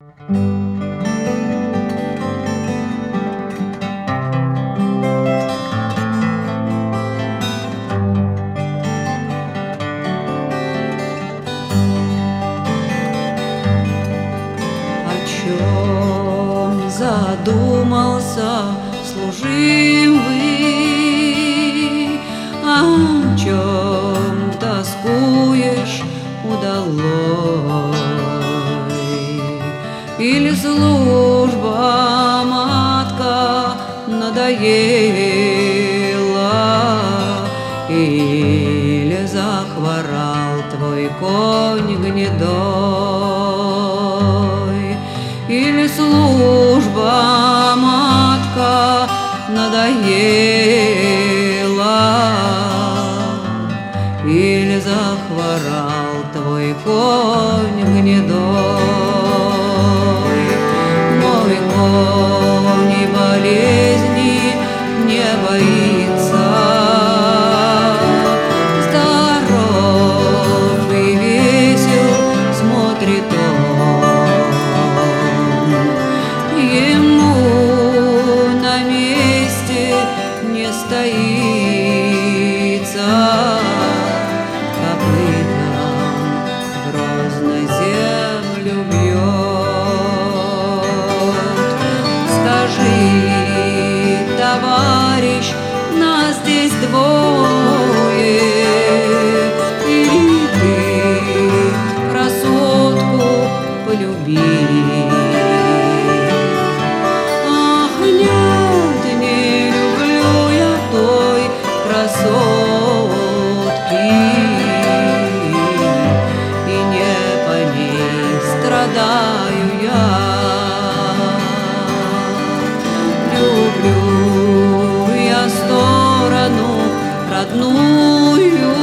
О чем задумался служивый, о чем тоскуешь удалой? Или служба, матка, надоела, или захворал твой конь гнедой, или служба, матка, надоела, или захворал твой конь гнедой. Мой конь и болезни не боится, здоров и весел смотрит он. Ему на месте не стоится, копытом грозно землю бьет. Скажи, товарищ, нас здесь двое, или ты красотку полюби? Ах, нет, не люблю я той красотки, и не по ней страдаю я. Люблю я сторону родную,